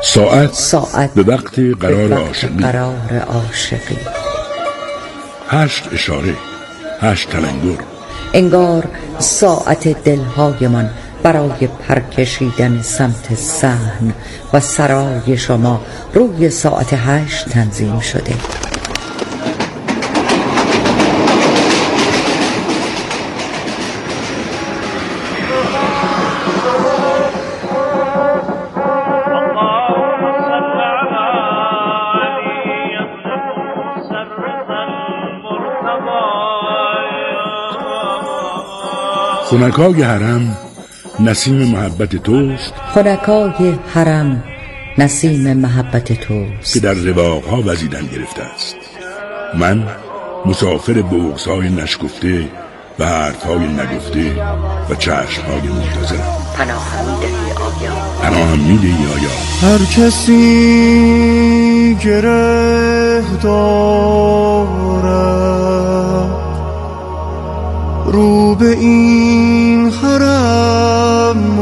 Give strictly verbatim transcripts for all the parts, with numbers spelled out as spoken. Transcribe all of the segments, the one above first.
ساعت, ساعت به وقت قرار به وقت عاشقی. قرار عاشقی. هشت اشاره، هشت تلنگر. انگار ساعت دلهای من برای پرکشیدن سمت صحن و سرای شما روی ساعت هشت تنظیم شده. خنکای حرم نسیم محبت توست، خنکای حرم نسیم محبت توست که در رواقها وزیدن گرفته است. من مسافر بغض‌های نشگفته و حرف‌های نگفته و چشم‌های منتظرم. پناهم می‌دهی آیا؟ پناهم می‌دهی آیا؟ هر کسی گره دارد رو به این حرم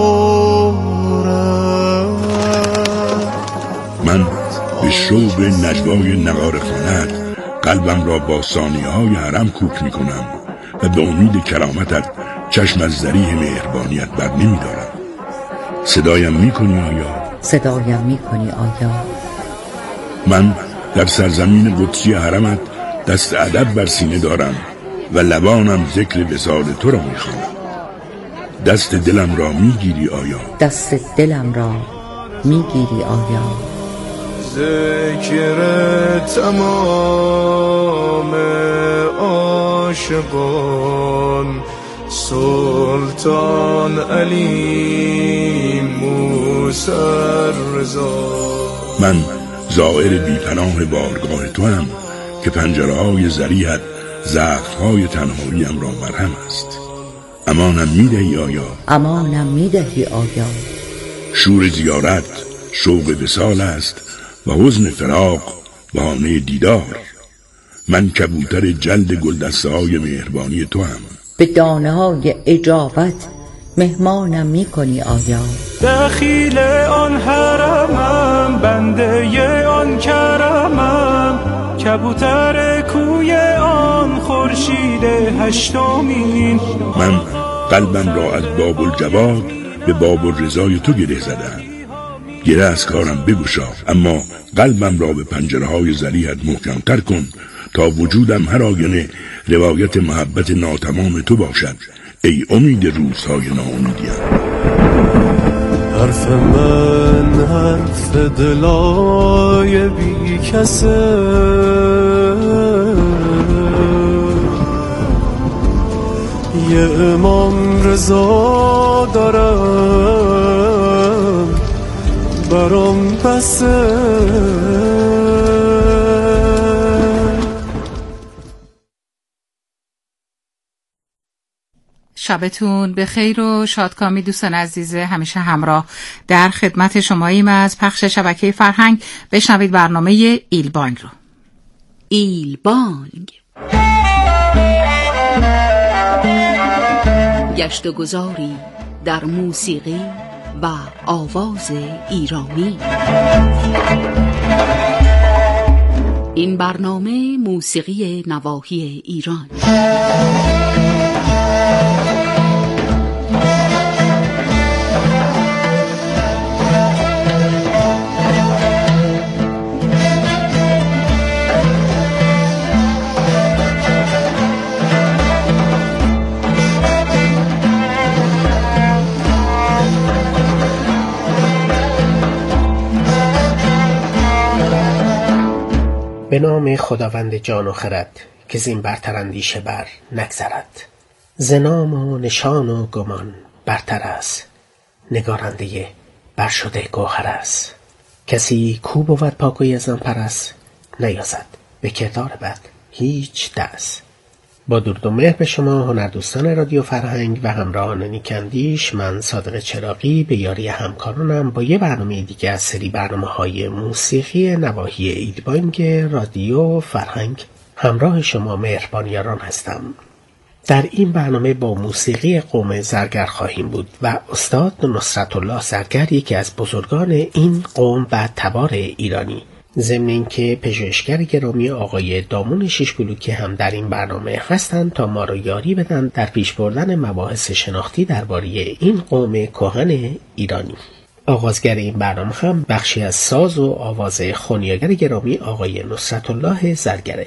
آرد. من به شوق نجوای نغار خانت قلبم را با ثانیه های حرم کوک می کنم و به امید کرامتت چشم از ذریح مهربانیت بر نمی دارم. صدایم می کنی آیا؟ صدایم می کنی آیا؟ من در سرزمین قدسی حرمت دست ادب بر سینه دارم و لبانم ذکر وصال تو را می خوانم. دست دلم را می گیری آیا؟ دست دلم را می گیری آیا؟ ذکر تمام عاشقان سلطان علی موسی رضا. من زائر بی‌پناه بارگاه تو هم که پنجره های ذریحت زخم‌های تنهاییم را مرهم است. امانم میدهی آیا؟ امانم میدهی آیا؟ شور زیارت شوق وصال است و حزن فراق بهانه دیدار. من کبوتر جلد گلدسته های مهربانی تو هم. به دانه های اجابت مهمانم میکنی آیا؟ دخیل آن حرمم بنده آن کرمم کبوتر کوی آن خورشید هشتمین. من قلبم را از باب الجواد به باب الرضای تو گره زدم. گره از کارم بگشا، اما قلبم را به پنجره های ذریحت محکمتر کن تا وجودم هر آینه روایت محبت ناتمام تو باشد. ای امید روزهای ناامیدیم. حرف من حرف دلای بی کسه یه امام رضا دارم برام بسه. شبتون به خیر و شادکامی دوستان عزیز همیشه همراه در خدمت شماییم از پخش شبکه فرهنگ. بشنوید برنامه ایلبانگ رو. ایلبانگ، گشت و گذاری در موسیقی و آواز ایرانی. این برنامه موسیقی نواحی ایران. به نام خداوند جان و خرد که زین برتر اندیشه بر نگذرد. ز نام و نشان و گمان برتر است، نگارنده برشده گوهر است. کسی کو بود پاکوی از آن پرست، نیازد به کردار بد هیچ دست. با درود و مهر به شما هنردوستان رادیو فرهنگ و همراهان نیکندیش، من صادق چراغی به یاری همکارانم با یه برنامه دیگه از سری برنامه‌های موسیقی نواحی ایلبانگ رادیو فرهنگ همراه شما مهربان یاران هستم. در این برنامه با موسیقی قوم زرگر خواهیم بود و استاد نصرت الله زرگر یکی از بزرگان این قوم و تبار ایرانی، ضمن اینکه پژوهشگر گرامی آقای دامون شش بلوکی هم در این برنامه هستند تا ما را یاری بدن در پیش بردن مباحث شناختی درباره این قوم کهن ایرانی. آغازگر این برنامه هم بخشی از ساز و آواز خونیاگر گرامی آقای نصرت الله زرگره.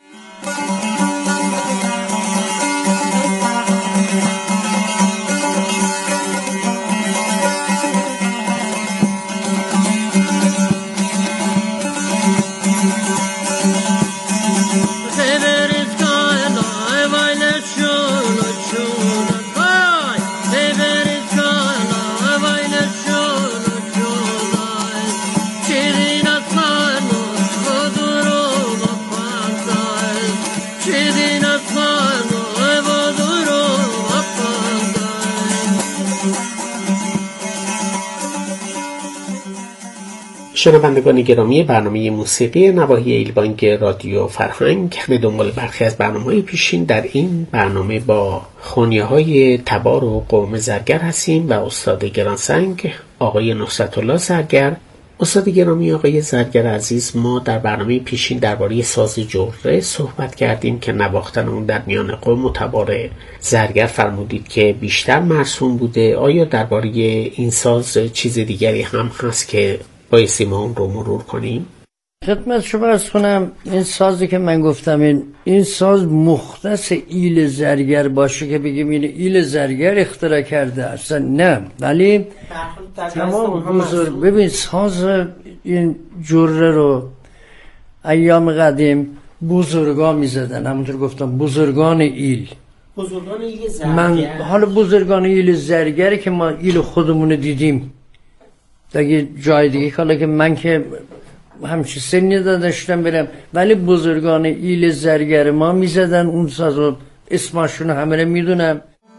شنوندگان گرامی برنامه موسیقی نواحی ایلبانگ رادیو فرهنگ، به دنبال برخی از برنامه‌های پیشین در این برنامه با خونیه‌های تبار و قوم زرگر هستیم و استاد گرانسنگ آقای نصرت الله زرگر. استاد گرامی آقای زرگر عزیز، ما در برنامه پیشین درباره ساز جره صحبت کردیم که نواختن اون در میان قوم و تبار زرگر فرمودید که بیشتر مرسوم بوده. آیا درباره این ساز چیز دیگری هم هست که بایستی ما اون رو مرور کنیم؟ خدمت شما عرض کنم این سازی که من گفتم این این ساز مختص ایل زرگر باشه که بگیم این ایل زرگر اختراع کرده اصلا نه، ولی تمام بزرگ ببین ساز این جره رو ایام قدیم بزرگان می زدن، همونطور گفتم بزرگان ایل بزرگان ایل زرگر. من حالا بزرگان ایل زرگری که ما ایل خودمون دیدیم دیگه جای دیگه حالا که من که همچی سنی داشتم برم، ولی بزرگان ایل زرگر ما میزدن اون سازو، اسمشون همه رو میدونم.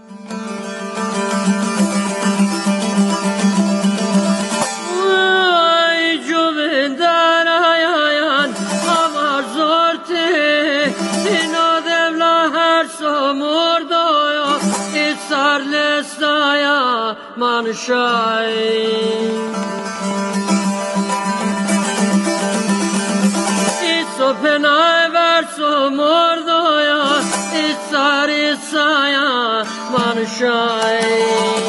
Man shine It's open I verso mordoya It's arisaya man shine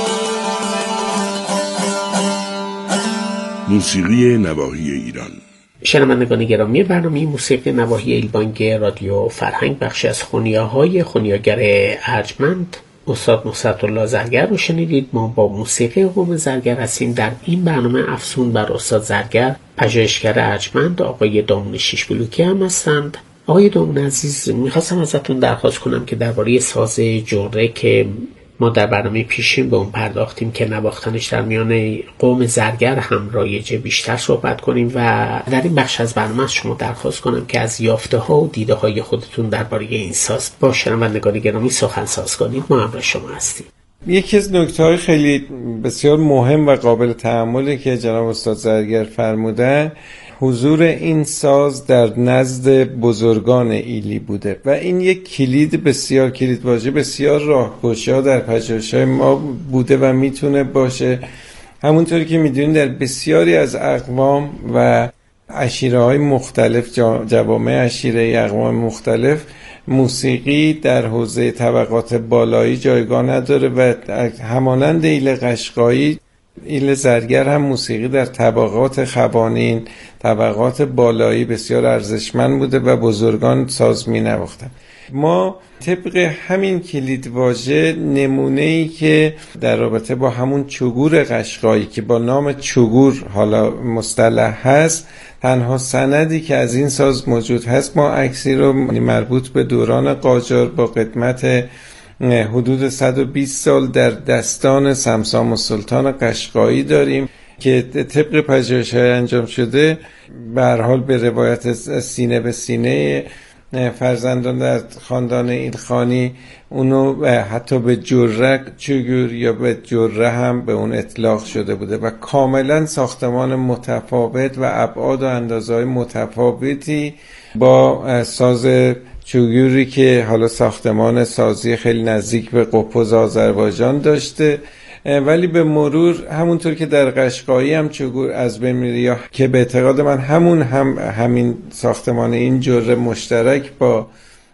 موسیقی نواحی ایران. شنوندگان گرامی برنامه موسیقی نواحی ایلبانگ رادیو فرهنگ، بخشی از خونیاهای خونیاگر ارجمند استاد نصرت الله زرگر رو شنیدید. ما با موسیقی قوم زرگر هستیم. در این برنامه افسون بر استاد زرگر پژوهشگر ارجمند آقای دامون شش بلوکی هم هستند. آقای دامون عزیز، میخواستم ازتون درخواست کنم که درباره ساز جره که ما در برنامه پیشین به اون پرداختیم که نواختنش در میان قوم زرگر هم رایجه بیشتر صحبت کنیم و در این بخش از برنامه شما درخواست کنم که از یافته ها و دیده های خودتون درباره این ساز با شنوندگان گرامی سخن ساز کنید. ما همراه شما هستیم. یکی از نکته‌های خیلی بسیار مهم و قابل تأملی که جناب استاد زرگر فرمودن حضور این ساز در نزد بزرگان ایلی بوده و این یک کلید بسیار کلید واژه بسیار راهگشا در پژوهش‌های ما بوده و میتونه باشه. همونطوری که میدونید در بسیاری از اقوام و عشیره‌های مختلف، جوامع عشیره اقوام مختلف، موسیقی در حوزه طبقات بالایی جایگاه نداره و همانند ایل قشقایی، ایل زرگر هم موسیقی در طبقات خبانین، طبقات بالایی بسیار ارزشمند بوده و بزرگان ساز می نواختن. ما طبق همین کلیدواژه نمونه‌ای که در رابطه با همون چگور قشقایی که با نام چگور حالا مصطلح هست، تنها سندی که از این ساز موجود هست، ما عکسی رو مربوط به دوران قاجار با قدمت حدود صد و بیست سال در دستان سمسام السلطان قشقایی داریم که طبق پژوهش‌های انجام شده به هر حال به روایت سینه به سینه فرزندان در خاندان ایلخانی اونو حتی به جره چگور یا به جره هم به اون اطلاق شده بوده و کاملا ساختمان متفاوت و ابعاد و اندازه‌های متفاوتی با ساز چوگوری که حالا ساختمان سازی خیلی نزدیک به قپوز آذربایجان داشته، ولی به مرور همونطور که در قشقایی هم چوگور از بین میره، یا که به اعتقاد من همون هم همین ساختمان این جره مشترک با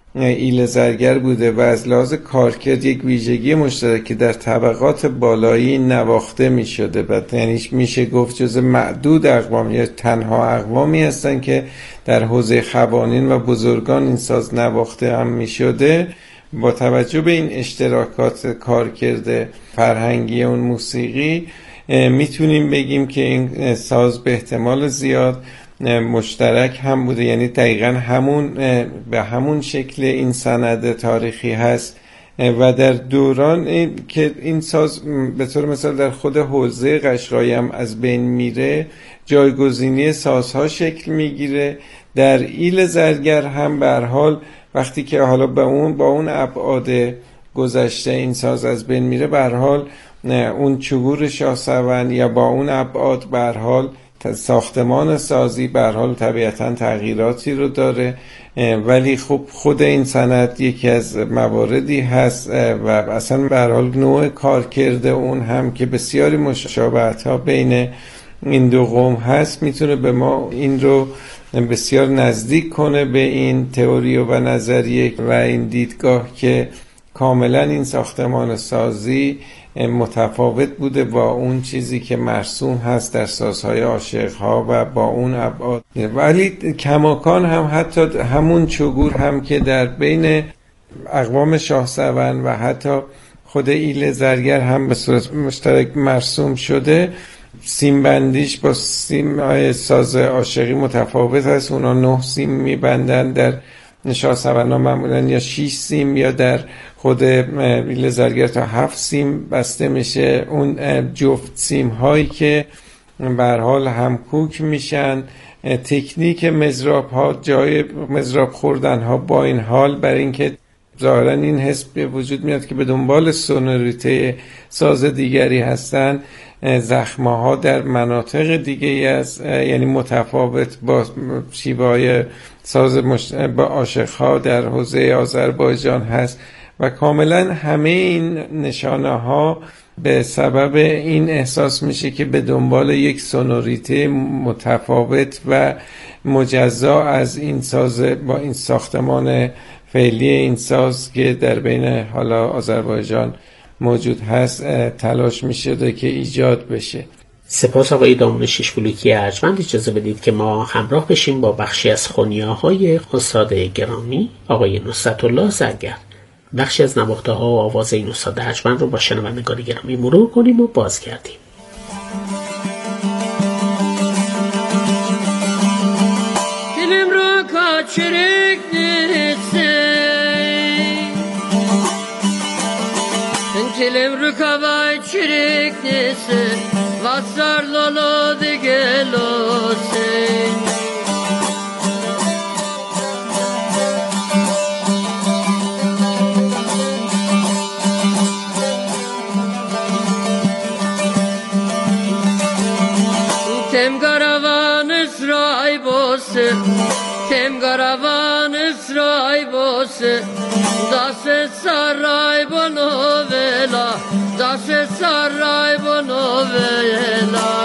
ایل زرگر بوده و از لحاظ کارکرد یک ویژگی مشترک که در طبقات بالایی نواخته می شده، یعنی میشه گفت جز معدود اقوام یا تنها اقوامی هستن که در حوزه خوانین و بزرگان این ساز نواخته هم می شده. با توجه به این اشتراکات کارکرد فرهنگی اون موسیقی میتونیم بگیم که این ساز به احتمال زیاد مشترک هم بوده، یعنی دقیقا همون به همون شکل این سند تاریخی هست و در دوران این که این ساز به طور مثال در خود حوزه قشقایی هم از بین میره، جایگزینی سازها شکل میگیره. در ایل زرگر هم به هر حال وقتی که حالا با اون با اون ابعاد گذشته این ساز از بین میره، به هر حال اون چوگور شاهسوند یا با اون ابعاد به هر حال ساختمان سازی به هر حال طبیعتاً تغییراتی رو داره، ولی خب خود این سند یکی از مواردی هست و اصلا به هر حال نوع کارکرد اون هم که بسیاری مشابهت‌ها بین این دو قوم هست، میتونه به ما این رو بسیار نزدیک کنه به این تئوری و نظریه و این دیدگاه که کاملا این ساختمان سازی متفاوت بوده با اون چیزی که مرسوم هست در سازهای عاشق‌ها و با اون ابعاد. ولی کماکان هم حتی همون چوگور هم که در بین اقوام شاهسوند و حتی خود ایل زرگر هم به صورت مشترک مرسوم شده، سیم بندیش با سیم ساز عاشقی متفاوت هست. اونا نه سیم میبندن، در شاهسوندان معمولا یا شیش سیم یا در خود ایل زرگر تا هفت سیم بسته میشه. اون جفت سیم هایی که به هر حال همکوک میشن، تکنیک مضراب ها، جای مضراب خوردن ها، با این حال برای اینکه ظاهرا این حس به وجود میاد که به دنبال سونوریته ساز دیگری هستن، زخمه ها در مناطق دیگه از یعنی متفاوت با شیوای ساز مش... با عاشق‌ها در حوزه آذربایجان هست و کاملا همه این نشانه ها به سبب این احساس میشه که به دنبال یک سونوریته متفاوت و مجزا از این ساز با این ساختمان فعلی این ساز که در بین حالا آذربایجان موجود هست تلاش میشه که ایجاد بشه. سپاس آقای دامون شیشبلوکی ارجمند. اجازه بدید که ما همراه بشیم با بخشی از خونیاهای استاد گرامی آقای نصرت الله زرگر. بخشی از نواخته ها و آواز این استاد ارجمند رو با شنوندگان گرامی مرور کنیم و بازگردیم. دلم را کاچرک نیسته، دلم رو کاوای چرک نیسته، واسر لالا دیگه لاسه. تم گراوان اسرای بوسه، تم گراوان اسرای بوسه، دست سرای بنوولا، دست سرای بنوولا.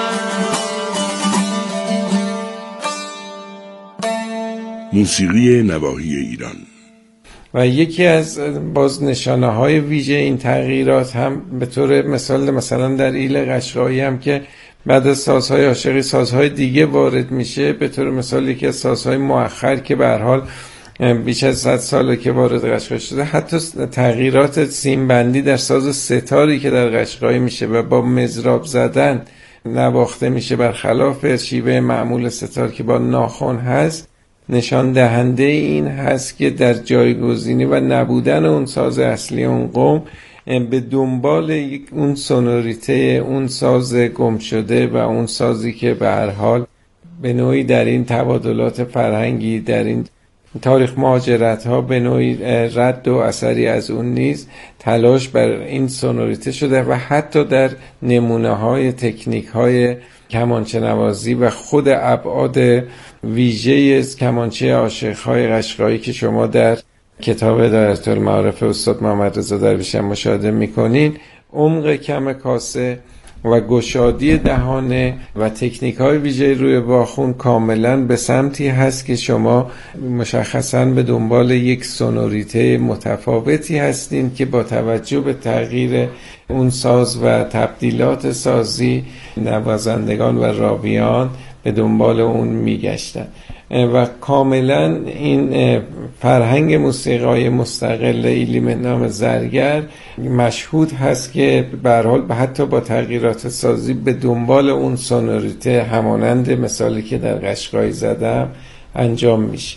موسیقی نواحی ایران. و یکی از باز نشانه های ویژه این تغییرات هم به طور مثال مثلا در ایل قشقایی هم که بعد از سازهای عاشقی سازهای دیگه وارد میشه، به طور مثال یکی از سازهای مؤخر که به هر حال بیش از صد ساله که وارد قشقایی شده، حتی تغییرات سیم بندی در ساز ستاری که در قشقایی میشه و با مضراب زدن نواخته میشه برخلاف شیوه معمول ستار که با ناخن هست، نشان دهنده این هست که در جایگزینی و نبودن اون ساز اصلی اون قوم به دنبال اون سونوریته اون ساز گم شده و اون سازی که به هر حال به نوعی در این تبادلات فرهنگی، در این تاریخ مهاجرت ها به نوعی رد و اثری از اون نیز تلاش بر این سونوریته شده و حتی در نمونه های تکنیک های کمانچه نوازی و خود ابعاد ویژه از کمانچه عاشق های قشقایی که شما در کتاب هدایت المعارف استاد محمد رضا درویش هم مشاهده میکنین، عمق کم کاسه و گشادی دهانه و تکنیک های ویژه روی باخون کاملا به سمتی هست که شما مشخصا به دنبال یک سونوریته متفاوتی هستین که با توجه به تغییر اون ساز و تبدیلات سازی نوازندگان و راویان به دنبال اون میگشتن و کاملا این فرهنگ موسیقای مستقل ایلی به نام زرگر مشهود هست که به هر حال حتی با تغییرات سازی به دنبال اون سونوریته همانند مثالی که در قشقایی زدم انجام میشه.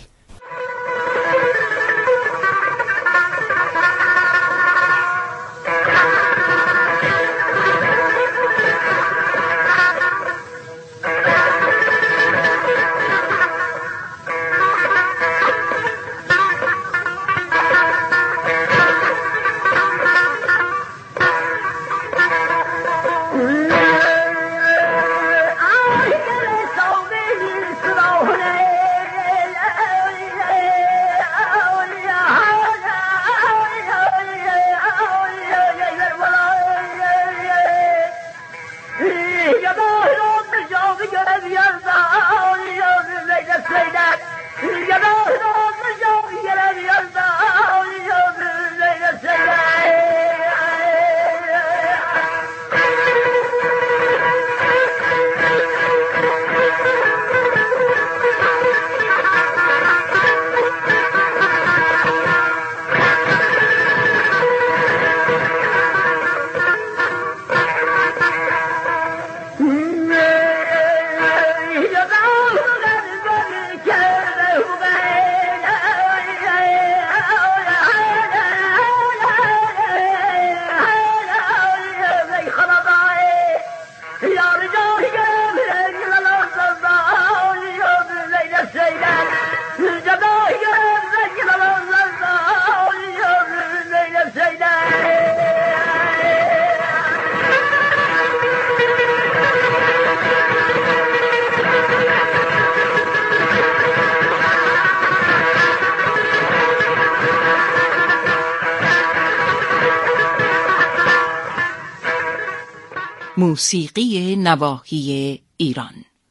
موسیقی نواحی ایران.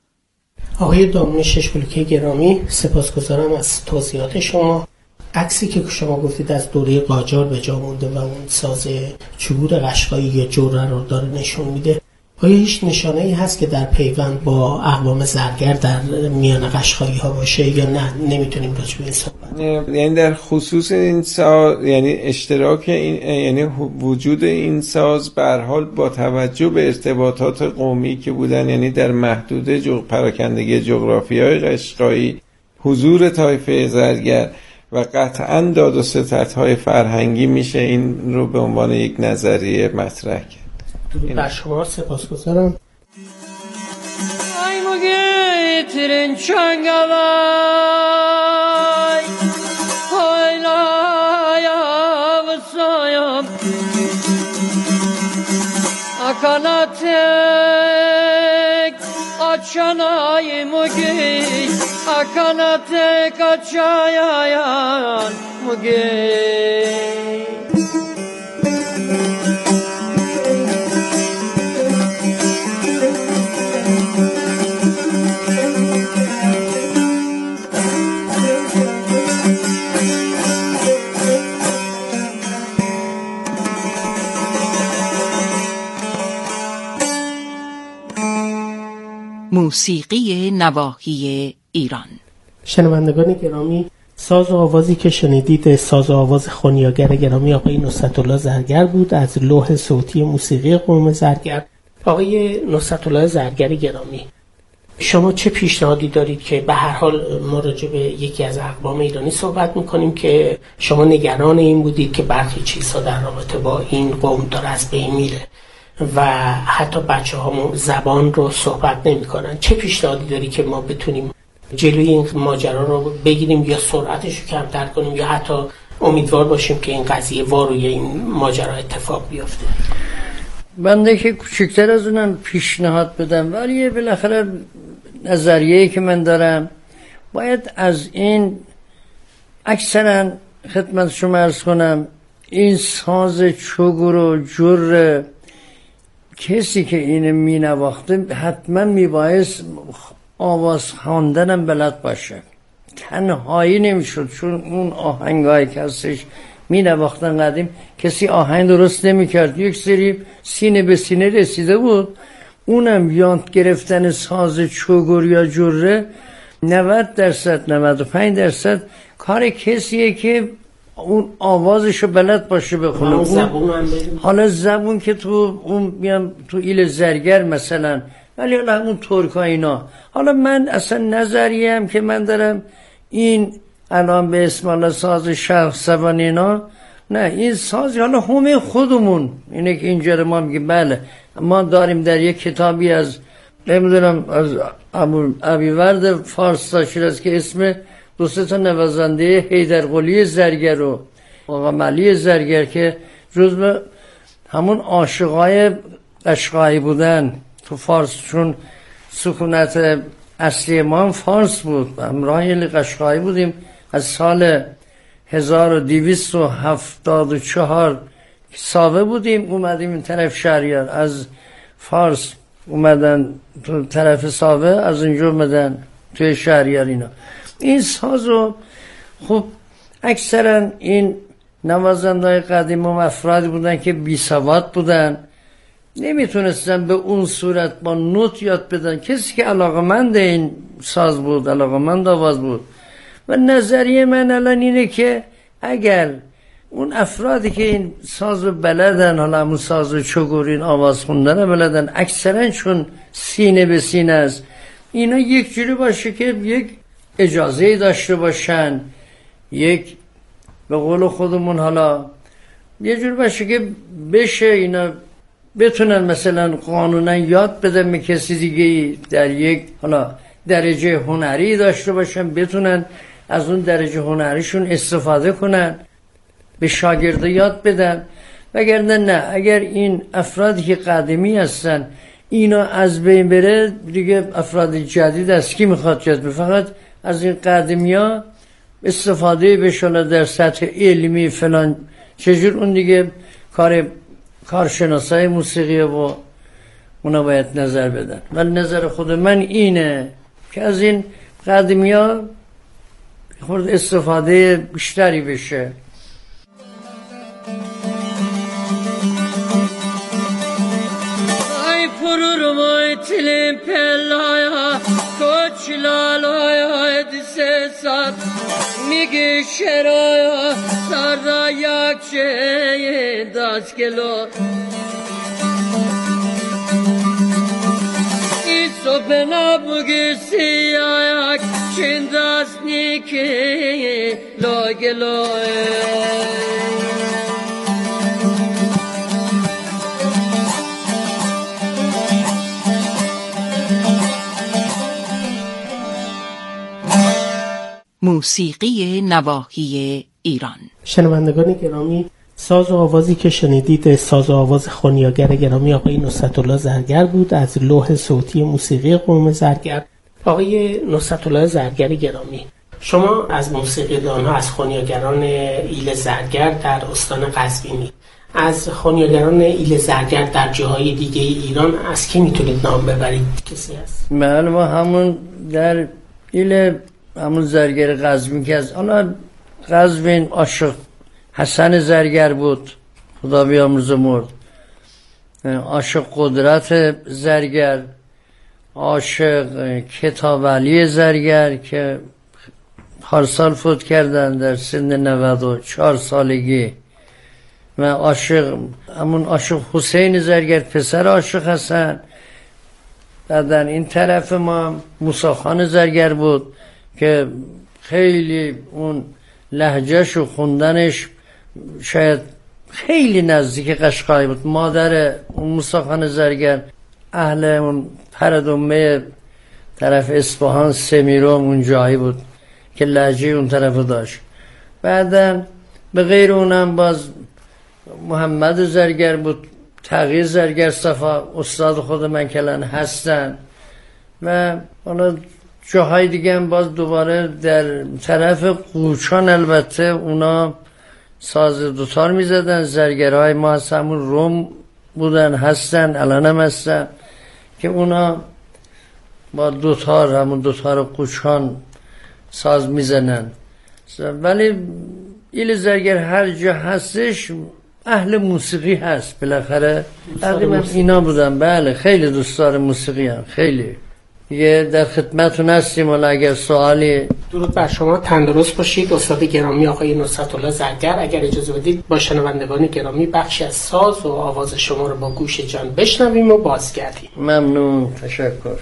آقای دامنه ششبلوکه گرامی، سپاسگزارم از توضیحات شما. عکسی که شما گفتید از دوره قاجار به جا مونده و اون ساز چوبور قشقایی یا جوره رو داره نشون میده. آیا هیچ نشانه‌ای هست که در پیوند با اقوام زرگر در میان قشقایی ها باشه یا نه نمیتونیم راجع به این صحبت؟ یعنی در خصوص این ساز، یعنی اشتراک این، یعنی وجود این ساز به هر حال با توجه به ارتباطات قومی که بودن، یعنی در محدوده جو پراکندگی جغرافیای قشقایی، حضور طایفه زرگر و قطعاً داد و ستدهای فرهنگی میشه این رو به عنوان یک نظریه مطرح کرد. درود بر شما، سپاسگزارم. Ay mu getirin çangalay Haylaya vısayam Akanatek açanay mu giy Akanatek açayayan mu giy موسیقی نواحی ایران. شنوندگان گرامی، ساز و آوازی که شنیدید ساز و آواز خونیاگر گرامی آقای نصرت‌الله زرگر بود از لوح صوتی موسیقی قوم زرگر. آقای نصرت‌الله زرگر گرامی، شما چه پیشنهادی دارید که به هر حال ما راجع به یکی از اقوام ایرانی صحبت میکنیم که شما نگران این بودید که برخی چیزها در رابطه با این قوم داره از بین میره و حتی بچه هامون زبان رو صحبت نمی کنن. چه پیشنهادی داری که ما بتونیم جلوی این ماجرا رو بگیریم یا سرعتش رو کمتر کنیم یا حتی امیدوار باشیم که این قضیه واروی این ماجرا اتفاق بیفته؟ بنده که کوچکتر از اونم پیشنهاد بدم، ولی بالاخره نظریه‌ای که من دارم باید از این اکثرا خدمت شما عرض کنم این ساز چوگور و جر کسی که اینو می نواخته حتما می باعث آواز خواندنم بلد باشه، تنهایی نمیشد، چون اون آهنگایی که هستش می نواختن قدیم کسی آهنگ درست نمی کرد، یک سری سینه به سینه رسیده بود. اونم یاد گرفتن ساز چوگور یا جره نود درصد نود و پنج درصد کار کسیه که اون آوازشو بلد باشه بخونه. اون زبون حالا زبون که تو اون میام تو ایل زرگر مثلا، ولی حالا همون ترکا اینا. حالا من اصلا نظریم که من دارم این الان به اسم الله ساز شرق سبان اینا، نه این ساز حالا همه خودمون اینه که اینجا رو ما میگیم بله ما داریم در یک کتابی از نمیدونم از ابو ابیورد فارس شیراز که اسم دو سه تا نوازنده حیدرقلی زرگر و آقا ملی زرگر که جزو همون عاشقای قشقایی بودن تو فارس، چون سکونت اصلی ما فارس بود، همراه قشقایی بودیم. از سال هزار و دویست و هفتاد و چهار ساوه بودیم اومدیم این طرف شهریار، از فارس اومدن تو طرف ساوه، از اینجا اومدن توی شهریار. اینا این سازو خب اکثرا این نوازندهای قدیم هم افرادی بودن که بی سواد بودن، نمیتونستن به اون صورت با نوت یاد بدن. کسی که علاقمند این ساز بود، علاقمند آواز بود. و نظریه من الان اینه که اگر اون افرادی که این سازو بلدن، حالا همون سازو چوگورین آواز خوندن بلدن، اکثرا چون سینه به سینه است، اینا یک جوری باشه که یک اجازه داشته باشن، یک به قول خودمون حالا یه جوری باشه که بشه اینا بتونن مثلا قانونا یاد بدن به کسی دیگه، در یک حالا درجه هنری داشته باشن، بتونن از اون درجه هنریشون استفاده کنن، به شاگرده یاد بدن. وگرنه نه، اگر این افرادی که قدیمی هستن اینا از بین بره دیگه افراد جدید از کی میخواد یاد بگیره؟ فقط از این قدیمی ها استفاده بشونه در سطح علمی فلان چجور، اون دیگه کار کارشناسای موسیقی و اونا باید نظر بدن. ولی نظر خود من اینه که از این قدیمی ها خورد استفاده بیشتری بشه. ای پرور مای تلیم پلایا کوچلالایا دسه سات میگی شرایا سردا یک چه داست کلو ای صبح نبوگی سیاک چند دست نیکی لاگلو موسیقی نواحی ایران. شنوندگان گرامی، ساز و آوازی که شنیدید ساز و آواز خونیاگر گرامی آقای نصرت الله زرگر بود از لوح صوتی موسیقی قوم زرگر. آقای نصرت الله زرگر گرامی، شما از موسیقیدان‌ها، از خونیاگران ایل زرگر در استان قزوینی، از خونیاگران ایل زرگر در جاهای دیگه ایران از کی میتونید نام ببرید؟ کسی هست؟ بله، ما همون در ایل همون زرگر قزوین که از حالا قزوین عاشق حسن زرگر بود، خدا بیامرزه، مرد. عاشق قدرت زرگر، عاشق کتاب علی زرگر که پارسال فوت کردن در سن نود و چهار سالگی، و عاشق همون عاشق حسین زرگر پسر عاشق حسن. در این طرف ما موسی خان زرگر بود که خیلی اون لهجهش و خوندنش شاید خیلی نزدیک قشقایی بود. مادر اون موسی خان زرگر اهل اون پردومه طرف اصفهان سمیروم اون جایی بود که لهجه اون طرف داشت. بعدن به غیر اونم باز محمد زرگر بود، تغییر زرگر صفا استاد خود من کلن هستن، و حالا جاهای دیگه هم باز دوباره در طرف قوچان البته اونا ساز دوتار میزدن. زرگرهای ما از همون روم بودن، هستن، الان هم هستن که اونا با دوتار، همون دوتار قوچان ساز میزنن. ولی ایل زرگر هر جا هستش اهل موسیقی هست بالاخره. تقریبا اینا بودن. بله خیلی دوستدار موسیقی هم، خیلی. یه در خدمتتون هستیم. ولی اگر سوالی. درود بر شما، تندرست باشید. استاد گرامی آقای نصرت الله زرگر، اگر اجازه بدید با شنوندگان گرامی بخشی از ساز و آواز شما رو با گوش جان بشنویم و بازگردیم. ممنون، تشکر.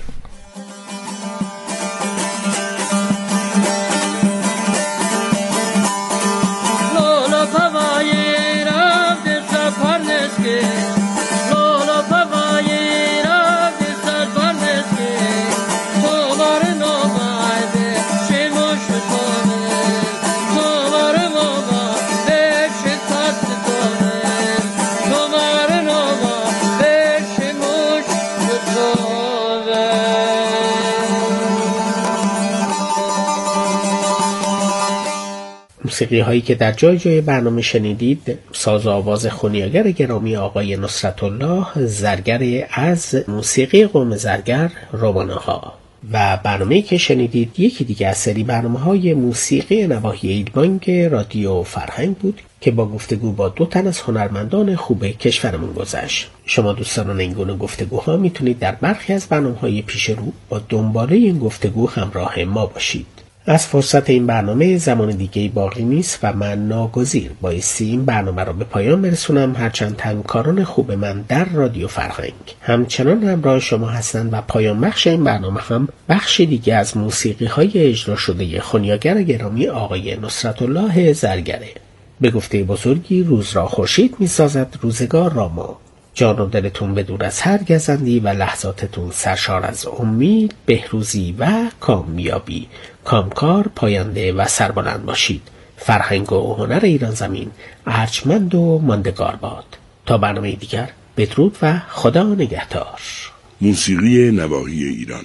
موسیقی هایی که در جای جای برنامه شنیدید ساز و آواز خونیاگر گرامی آقای نصرت الله زرگر از موسیقی قوم زرگر روانها و برنامه‌ای که شنیدید یکی دیگه از سری برنامه‌های موسیقی نواحی ایلبانگ رادیو فرهنگ بود که با گفتگو با دو تن از هنرمندان خوب کشورمون گذشت. شما دوستان این گونه گفتگوها میتونید در برخی از برنامه‌های پیش رو با دنباله این گفتگو همراه ما باشید. از فرصت این برنامه زمان دیگه باقی نیست و من ناگزیر بایستی این برنامه را به پایان برسونم، هرچند همکاران خوب من در رادیو فرهنگ همچنان همراه شما هستند و پایان بخش این برنامه هم بخش دیگه از موسیقی های اجرا شده خونیاگر گرامی آقای نصرت الله زرگره. به گفته بزرگی روز را خورشید می سازد روزگار را ما. جان و دلتون به دور از هر گزندی و لحظاتتون سرشار از امید، بهروزی و کامیابی. کامکار، پاینده و سربلند باشید. فرهنگ و هنر ایران زمین ارجمند و ماندگار باد. تا برنامه دیگر بدرود و خدا نگهدار. موسیقی نواحی ایران.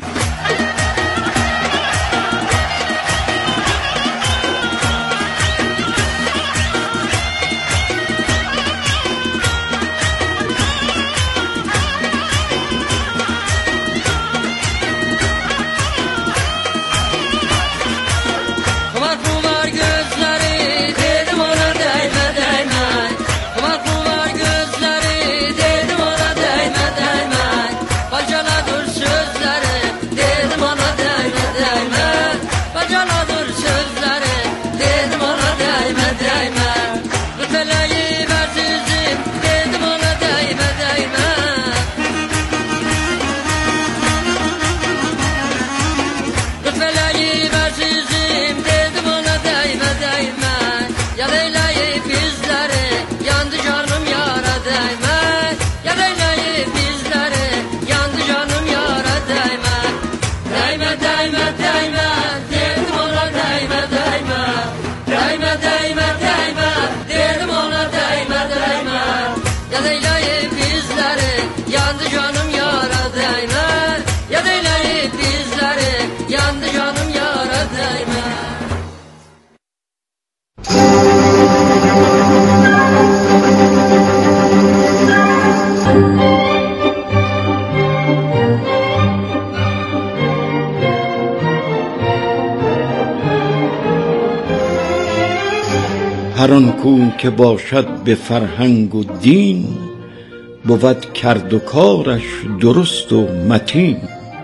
هر آن کو که باشد به فرهنگ و دین، بود کرد و کارش درست و متین.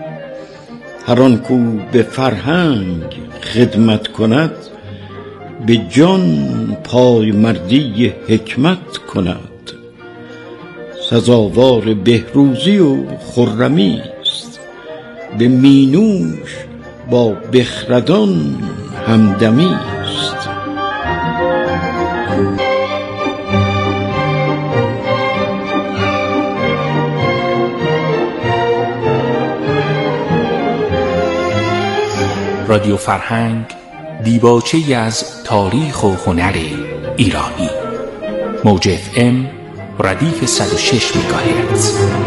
هر آن کو به فرهنگ خدمت کند، به جان پای مردی حکمت کند. سزاوار بهروزی و خرمی است، به مینوش با بخردان همدمی است. رادیو فرهنگ، دیباچه‌ای از تاریخ و هنر ایرانی. موج اف ام ردیف صد و شش مگاهرتز.